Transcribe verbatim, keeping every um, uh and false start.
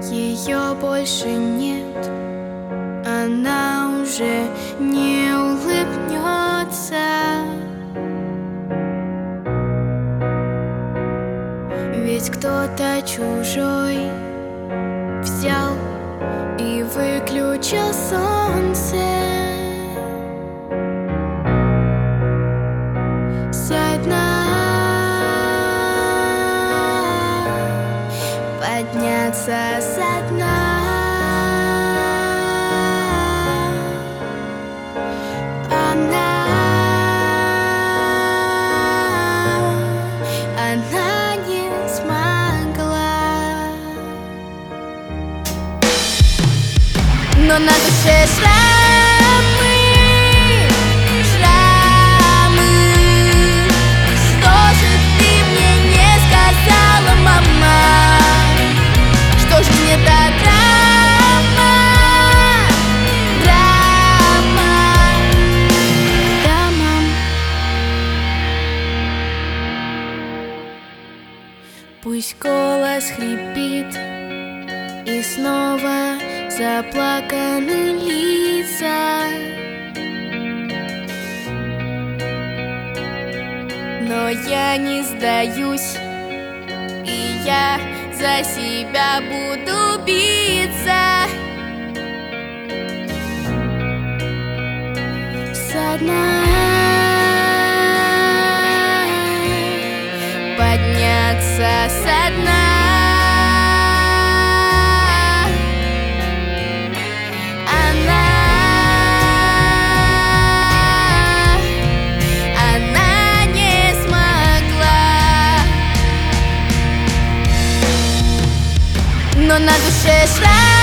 Ее больше нет, она уже не улыбнется. Ведь кто-то чужой взял и выключил солнце. Со дна подняться со дна. Она, она не смогла. Но на душе шрамы, шрамы. Что же ты мне не сказала, мама? Что же мне та драма, драма? Да, мам. Пусть голос хрипит и снова заплаканы лица, но я не сдаюсь, и я за себя буду биться. Со дна подняться со дна. Но на душе шрам.